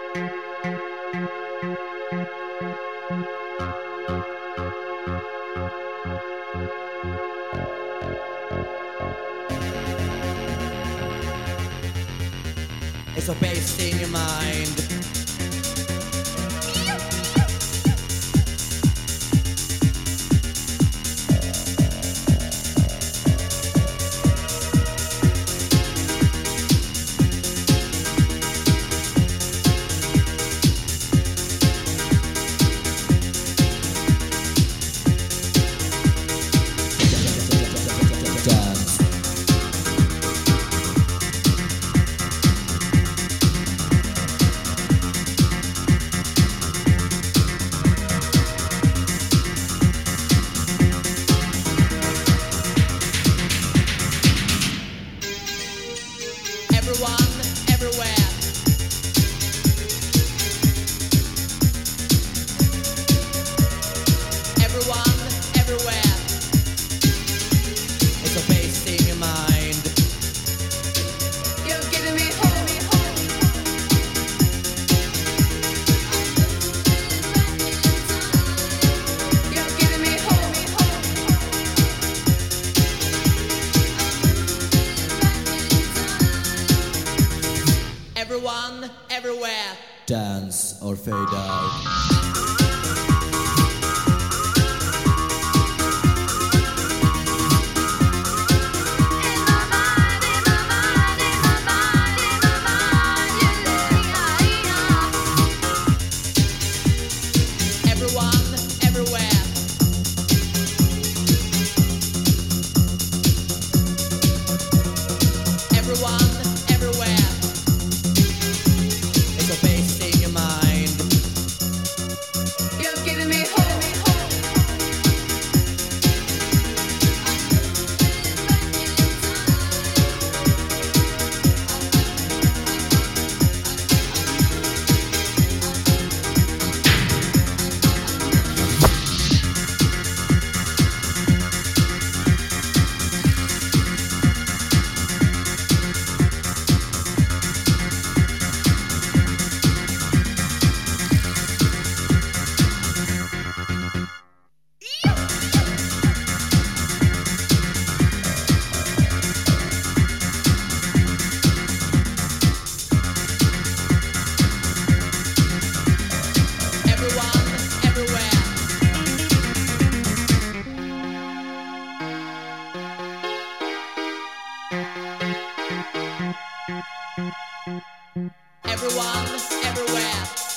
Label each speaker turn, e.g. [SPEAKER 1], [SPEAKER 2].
[SPEAKER 1] It's a bass in your mind. Everyone, everywhere. Everyone, everywhere. It's a bass in your mind. You're getting me home, You're getting me home, Everyone, everywhere.
[SPEAKER 2] Dance or fade out.
[SPEAKER 1] Everyone, everywhere. Everyone, everywhere. It's a bass in your mind. You're getting me home, Everyone, everywhere. Everyone, everywhere.